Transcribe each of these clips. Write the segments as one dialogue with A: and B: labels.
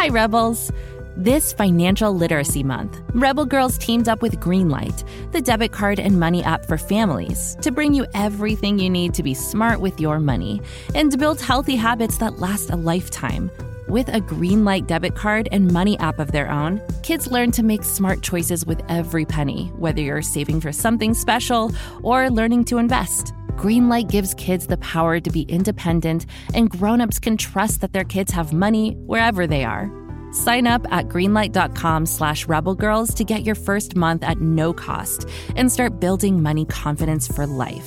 A: Hi, Rebels. This Financial Literacy Month, Rebel Girls teamed up with Greenlight, the debit card and money app for families, to bring you everything you need to be smart with your money and to build healthy habits that last a lifetime. With a Greenlight debit card and money app of their own, kids learn to make smart choices with every penny, whether you're saving for something special or learning to invest. Greenlight gives kids the power to be independent, and grown-ups can trust that their kids have money wherever they are. Sign up at greenlight.com/rebelgirls to get your first month at no cost and start building money confidence for life.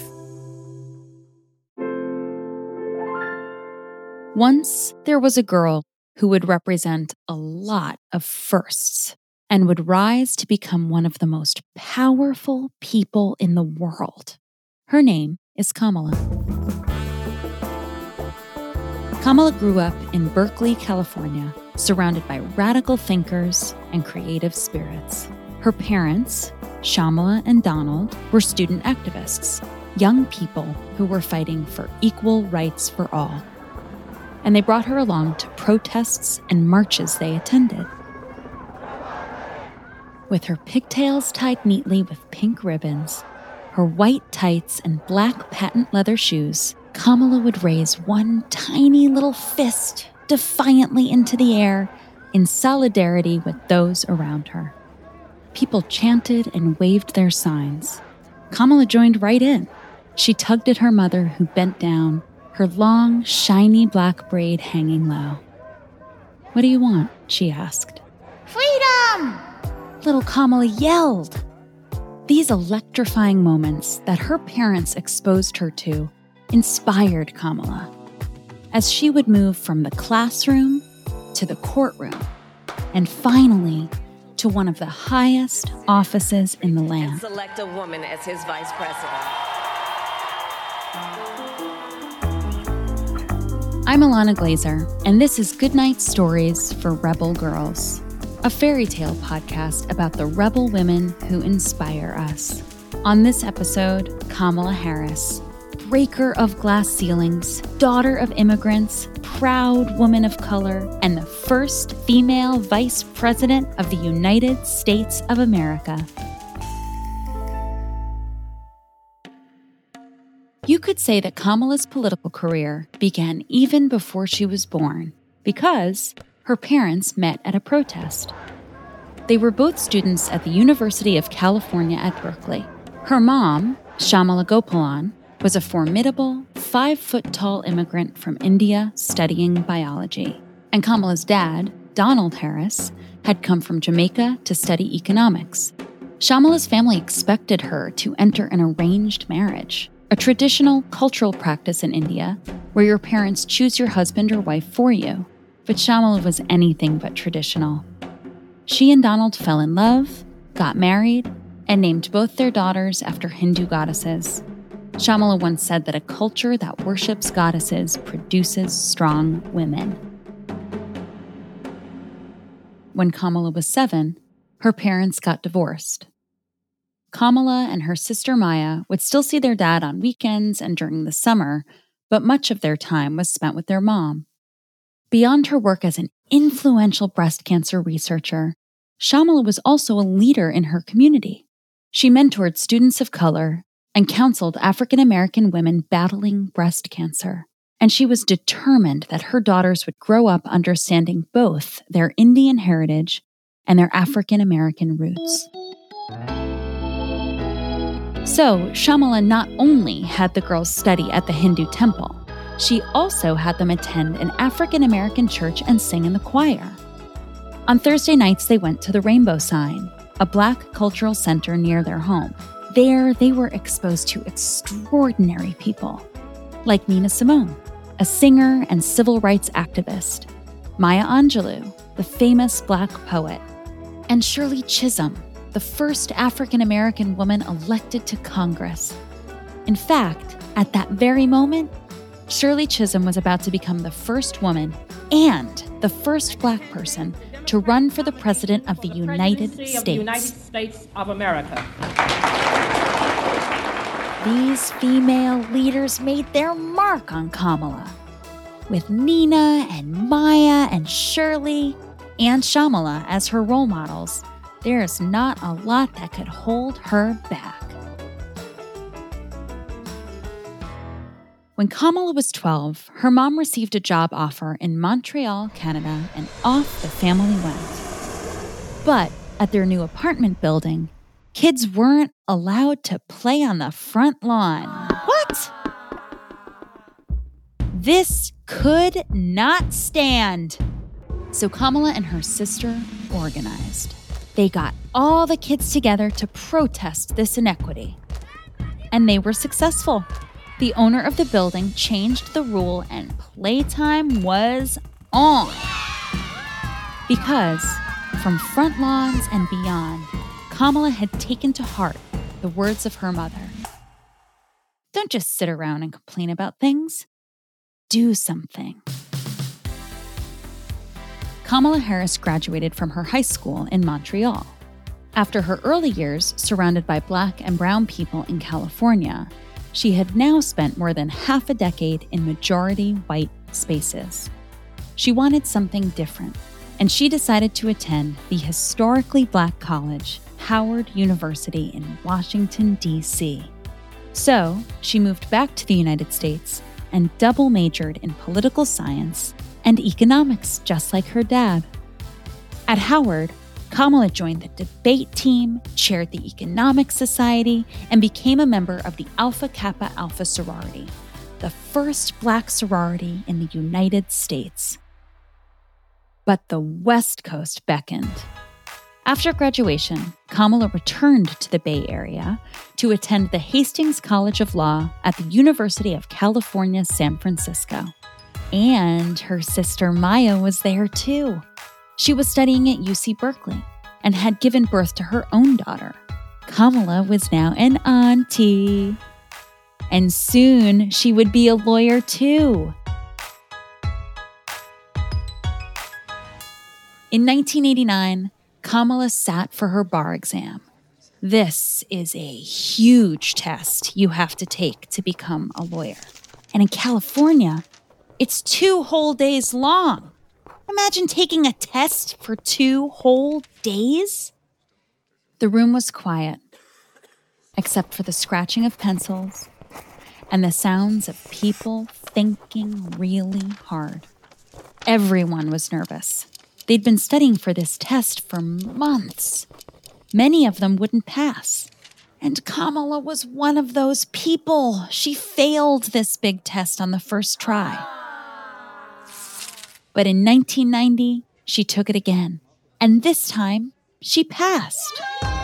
B: Once there was a girl who would represent a lot of firsts and would rise to become one of the most powerful people in the world. Her name is Kamala. Kamala grew up in Berkeley, California, surrounded by radical thinkers and creative spirits. Her parents, Shamala and Donald, were student activists, young people who were fighting for equal rights for all. And they brought her along to protests and marches they attended. With her pigtails tied neatly with pink ribbons, her white tights and black patent leather shoes, Kamala would raise one tiny little fist defiantly into the air in solidarity with those around her. People chanted and waved their signs. Kamala joined right in. She tugged at her mother, who bent down, her long, shiny black braid hanging low. "What do you want?" she asked. "Freedom!" little Kamala yelled. These electrifying moments that her parents exposed her to inspired Kamala as she would move from the classroom to the courtroom and finally to one of the highest offices in the land.
C: And select a woman as his vice president.
B: I'm Alana Glazer, and this is Goodnight Stories for Rebel Girls, a fairy tale podcast about the rebel women who inspire us. On this episode, Kamala Harris, breaker of glass ceilings, daughter of immigrants, proud woman of color, and the first female vice president of the United States of America. You could say that Kamala's political career began even before she was born, because her parents met at a protest. They were both students at the University of California at Berkeley. Her mom, Shamala Gopalan, was a formidable 5-foot-tall immigrant from India studying biology. And Kamala's dad, Donald Harris, had come from Jamaica to study economics. Shamala's family expected her to enter an arranged marriage, a traditional cultural practice in India where your parents choose your husband or wife for you. But Shamala was anything but traditional. She and Donald fell in love, got married, and named both their daughters after Hindu goddesses. Shamala once said that a culture that worships goddesses produces strong women. When Kamala was 7, her parents got divorced. Kamala and her sister Maya would still see their dad on weekends and during the summer, but much of their time was spent with their mom. Beyond her work as an influential breast cancer researcher, Shamala was also a leader in her community. She mentored students of color and counseled African American women battling breast cancer. And she was determined that her daughters would grow up understanding both their Indian heritage and their African American roots. So, Shamala not only had the girls study at the Hindu temple, she also had them attend an African American church and sing in the choir. On Thursday nights, they went to the Rainbow Sign, a Black cultural center near their home. There, they were exposed to extraordinary people, like Nina Simone, a singer and civil rights activist, Maya Angelou, the famous Black poet, and Shirley Chisholm, the first African-American woman elected to Congress. In fact, at that very moment, Shirley Chisholm was about to become the first woman and the first Black person to run for the President of the United States.
D: Of the United States of America.
B: These female leaders made their mark on Kamala. With Nina and Maya and Shirley, and Shyamala as her role models, there's not a lot that could hold her back. When Kamala was 12, her mom received a job offer in Montreal, Canada, and off the family went. But at their new apartment building, kids weren't allowed to play on the front lawn. What? This could not stand. So Kamala and her sister organized. They got all the kids together to protest this inequity. And they were successful. The owner of the building changed the rule and playtime was on. Because from front lawns and beyond, Kamala had taken to heart the words of her mother. Don't just sit around and complain about things. Do something. Kamala Harris graduated from her high school in Montreal. After her early years surrounded by Black and brown people in California, she had now spent more than half a decade in majority white spaces. She wanted something different, and she decided to attend the historically Black college, Howard University in Washington, D.C. So, she moved back to the United States and double majored in political science and economics, just like her dad. At Howard, Kamala joined the debate team, chaired the Economics Society, and became a member of the Alpha Kappa Alpha sorority, the first Black sorority in the United States. But the West Coast beckoned. After graduation, Kamala returned to the Bay Area to attend the Hastings College of Law at the University of California, San Francisco. And her sister Maya was there too. She was studying at UC Berkeley and had given birth to her own daughter. Kamala was now an auntie. And soon she would be a lawyer too. In 1989, Kamala sat for her bar exam. This is a huge test you have to take to become a lawyer. And in California, it's 2 whole days long. Imagine taking a test for 2 whole days. The room was quiet, except for the scratching of pencils and the sounds of people thinking really hard. Everyone was nervous. They'd been studying for this test for months. Many of them wouldn't pass. And Kamala was one of those people. She failed this big test on the first try. But in 1990, she took it again. And this time, she passed.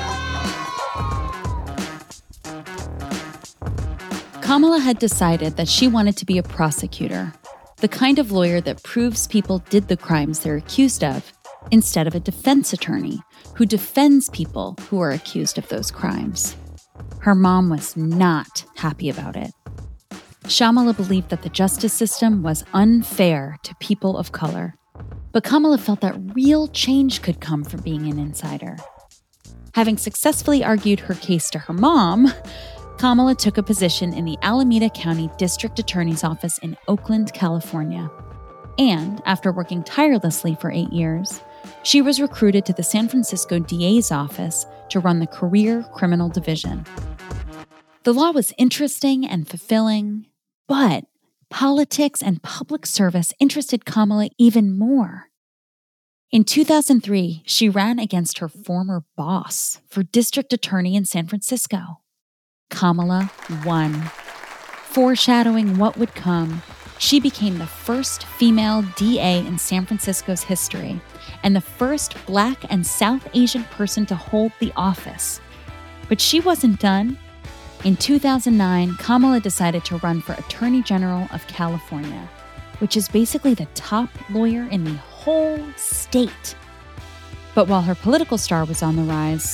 B: Kamala had decided that she wanted to be a prosecutor, the kind of lawyer that proves people did the crimes they're accused of, instead of a defense attorney who defends people who are accused of those crimes. Her mom was not happy about it. Shyamala believed that the justice system was unfair to people of color, but Kamala felt that real change could come from being an insider. Having successfully argued her case to her mom, Kamala took a position in the Alameda County District Attorney's Office in Oakland, California. And after working tirelessly for 8 years, she was recruited to the San Francisco DA's office to run the Career Criminal Division. The law was interesting and fulfilling, but politics and public service interested Kamala even more. In 2003, she ran against her former boss for district attorney in San Francisco. Kamala won. Foreshadowing what would come, she became the first female DA in San Francisco's history and the first Black and South Asian person to hold the office. But she wasn't done. In 2009, Kamala decided to run for Attorney General of California, which is basically the top lawyer in the whole state. But while her political star was on the rise,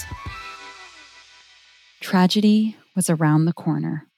B: tragedy was around the corner.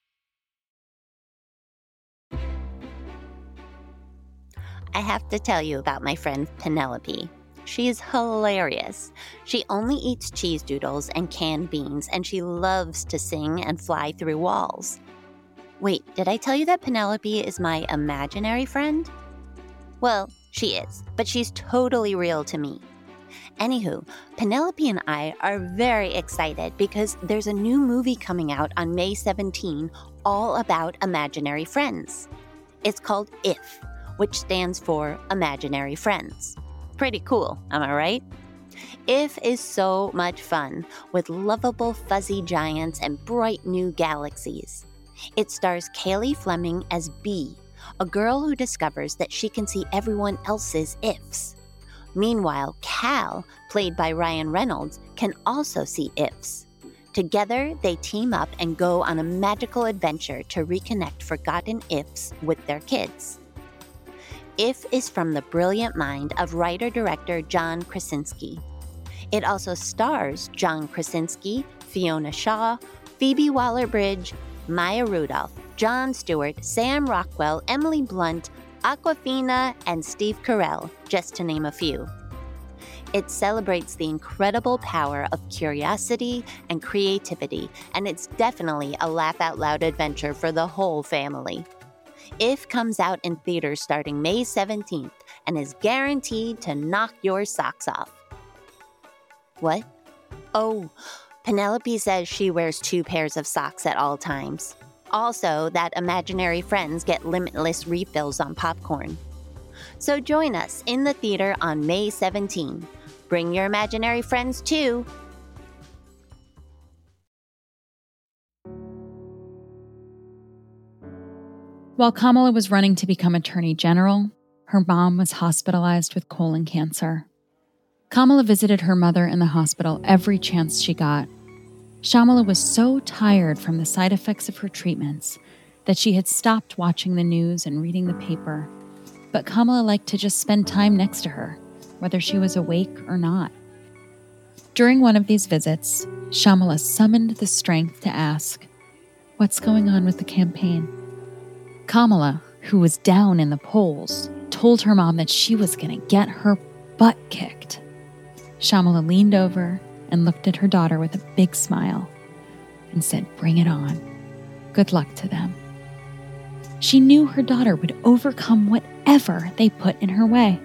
E: I have to tell you about my friend Penelope. She is hilarious. She only eats cheese doodles and canned beans, and she loves to sing and fly through walls. Wait, did I tell you that Penelope is my imaginary friend? Well, She is, but she's totally real to me. Anywho, Penelope and I are very excited because there's a new movie coming out on May 17 all about imaginary friends. It's called IF, which stands for Imaginary Friends. Pretty cool, am I right? IF is so much fun with lovable fuzzy giants and bright new galaxies. It stars Kaylee Fleming as Bee, a girl who discovers that she can see everyone else's IFs. Meanwhile, Cal, played by Ryan Reynolds, can also see IFs. Together, they team up and go on a magical adventure to reconnect forgotten IFs with their kids. IF is from the brilliant mind of writer-director John Krasinski. It also stars John Krasinski, Fiona Shaw, Phoebe Waller-Bridge, Maya Rudolph, Jon Stewart, Sam Rockwell, Emily Blunt, Awkwafina, and Steve Carell, just to name a few. It celebrates the incredible power of curiosity and creativity, and it's definitely a laugh-out-loud adventure for the whole family. IF comes out in theaters starting May 17th and is guaranteed to knock your socks off. What? Oh, Penelope says she wears 2 pairs of socks at all times. Also, that imaginary friends get limitless refills on popcorn. So join us in the theater on May 17. Bring your imaginary friends too.
B: While Kamala was running to become Attorney General, her mom was hospitalized with colon cancer. Kamala visited her mother in the hospital every chance she got. Shyamala was so tired from the side effects of her treatments that she had stopped watching the news and reading the paper. But Kamala liked to just spend time next to her, whether she was awake or not. During one of these visits, Shyamala summoned the strength to ask, "What's going on with the campaign?" Kamala, who was down in the polls, told her mom that she was going to get her butt kicked. Shyamala leaned over and looked at her daughter with a big smile and said, "Bring it on. Good luck to them." She knew her daughter would overcome whatever they put in her way.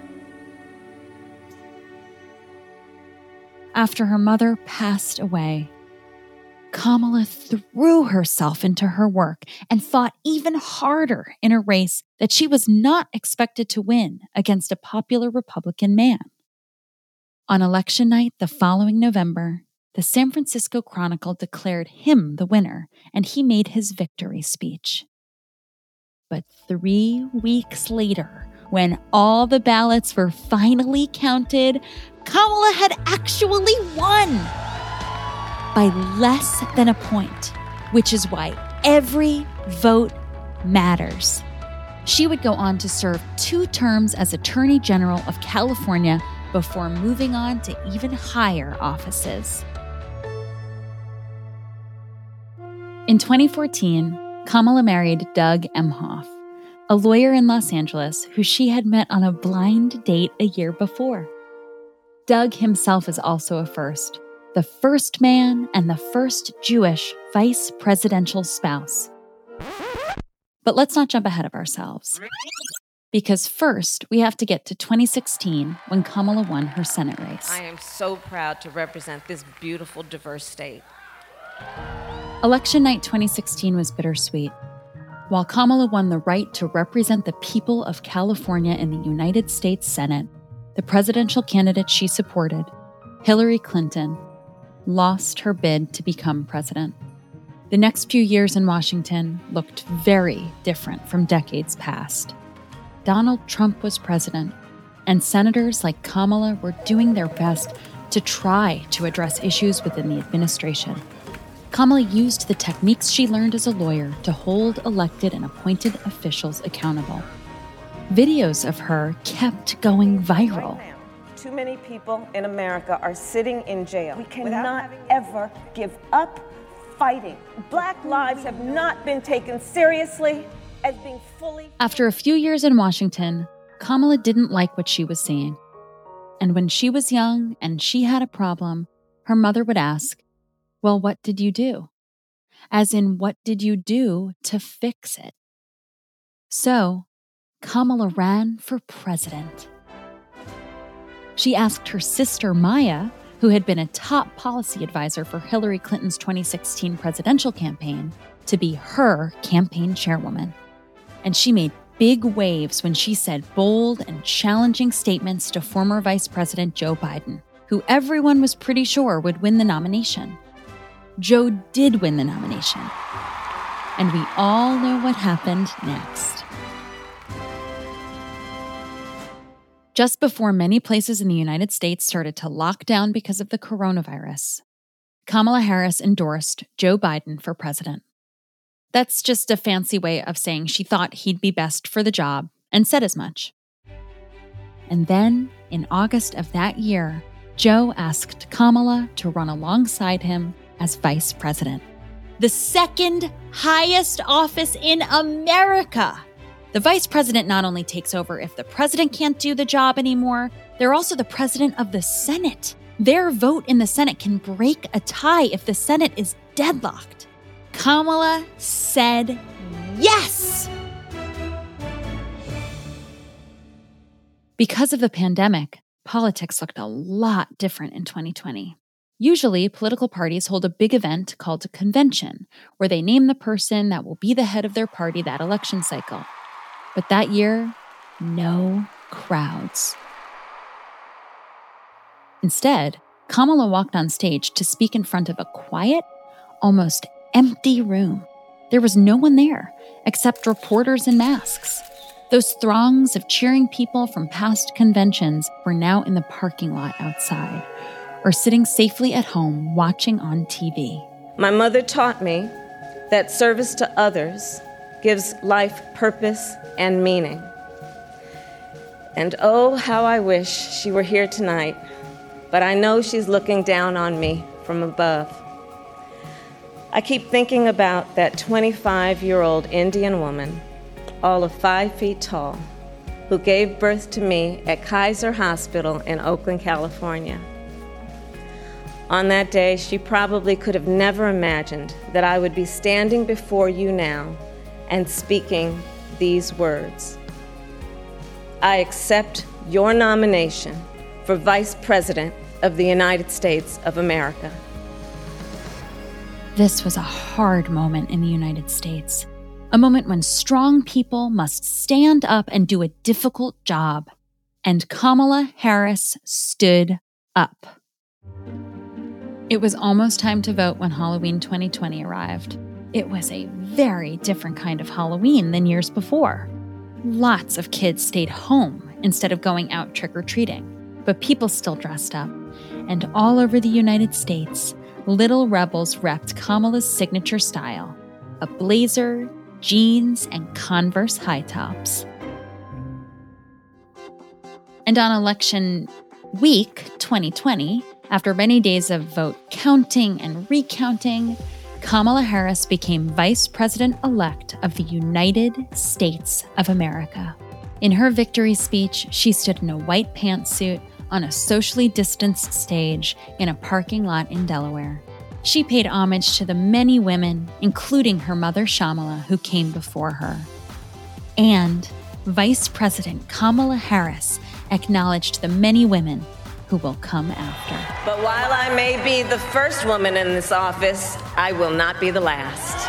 B: After her mother passed away, Kamala threw herself into her work and fought even harder in a race that she was not expected to win against a popular Republican man. On election night the following November, the San Francisco Chronicle declared him the winner, and he made his victory speech. But 3 weeks later, when all the ballots were finally counted, Kamala had actually won by less than a point, which is why every vote matters. She would go on to serve 2 terms as Attorney General of California before moving on to even higher offices. In 2014, Kamala married Doug Emhoff, a lawyer in Los Angeles who she had met on a blind date a year before. Doug himself is also a first, the first man and the first Jewish vice presidential spouse. But let's not jump ahead of ourselves. Because first, we have to get to 2016 when Kamala won her Senate race.
C: I am so proud to represent this beautiful, diverse state.
B: Election night 2016 was bittersweet. While Kamala won the right to represent the people of California in the United States Senate, the presidential candidate she supported, Hillary Clinton, lost her bid to become president. The next few years in Washington looked very different from decades past. Donald Trump was president, and senators like Kamala were doing their best to try to address issues within the administration. Kamala used the techniques she learned as a lawyer to hold elected and appointed officials accountable. Videos of her kept going viral.
F: Right now, too many people in America are sitting in jail. We cannot ever give up fighting. Black lives have not been taken seriously as being fully...
B: After a few years in Washington, Kamala didn't like what she was seeing. And when she was young and she had a problem, her mother would ask, "Well, what did you do?" As in, what did you do to fix it? So, Kamala ran for president. She asked her sister Maya, who had been a top policy advisor for Hillary Clinton's 2016 presidential campaign, to be her campaign chairwoman. And she made big waves when she said bold and challenging statements to former Vice President Joe Biden, who everyone was pretty sure would win the nomination. Joe did win the nomination. And we all know what happened next. Just before many places in the United States started to lock down because of the coronavirus, Kamala Harris endorsed Joe Biden for president. That's just a fancy way of saying she thought he'd be best for the job and said as much. And then, in August of that year, Joe asked Kamala to run alongside him as vice president. The second highest office in America. The vice president not only takes over if the president can't do the job anymore, they're also the president of the Senate. Their vote in the Senate can break a tie if the Senate is deadlocked. Kamala said yes! Because of the pandemic, politics looked a lot different in 2020. Usually, political parties hold a big event called a convention, where they name the person that will be the head of their party that election cycle. But that year, no crowds. Instead, Kamala walked on stage to speak in front of a quiet, almost empty room. There was no one there, except reporters in masks. Those throngs of cheering people from past conventions were now in the parking lot outside, or sitting safely at home watching on TV.
F: My mother taught me that service to others gives life purpose and meaning. And oh, how I wish she were here tonight, but I know she's looking down on me from above. I keep thinking about that 25-year-old Indian woman, all of 5 feet tall, who gave birth to me at Kaiser Hospital in Oakland, California. On that day, she probably could have never imagined that I would be standing before you now and speaking these words. I accept your nomination for Vice President of the United States of America.
B: This was a hard moment in the United States, a moment when strong people must stand up and do a difficult job. And Kamala Harris stood up. It was almost time to vote when Halloween 2020 arrived. It was a very different kind of Halloween than years before. Lots of kids stayed home instead of going out trick-or-treating, but people still dressed up. And all over the United States, little rebels repped Kamala's signature style, a blazer, jeans, and Converse high tops. And on election week 2020, after many days of vote counting and recounting, Kamala Harris became Vice President-elect of the United States of America. In her victory speech, she stood in a white pantsuit on a socially distanced stage in a parking lot in Delaware. She paid homage to the many women, including her mother Shamala, who came before her. And Vice President Kamala Harris acknowledged the many women who will come after.
F: But while I may be the first woman in this office, I will not be the last.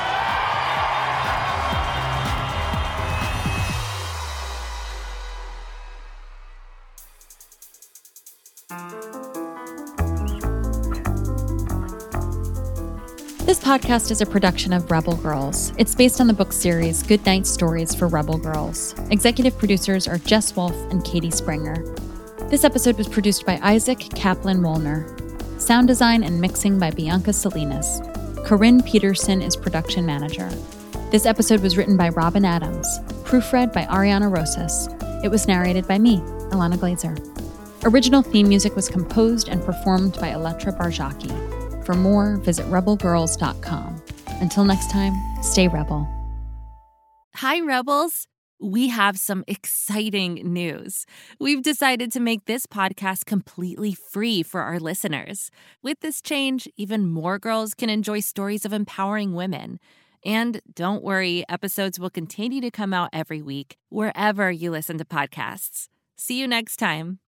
B: This podcast is a production of Rebel Girls. It's based on the book series Goodnight Stories for Rebel Girls. Executive producers are Jess Wolfe and Katie Springer. This episode was produced by Isaac Kaplan-Wollner. Sound design and mixing by Bianca Salinas. Corinne Peterson is production manager. This episode was written by Robin Adams. Proofread by Ariana Rosas. It was narrated by me, Ilana Glazer. Original theme music was composed and performed by Elettra Bargiacchi. For more, visit rebelgirls.com. Until next time, stay rebel.
A: Hi, Rebels. We have some exciting news. We've decided to make this podcast completely free for our listeners. With this change, even more girls can enjoy stories of empowering women. And don't worry, episodes will continue to come out every week, wherever you listen to podcasts. See you next time.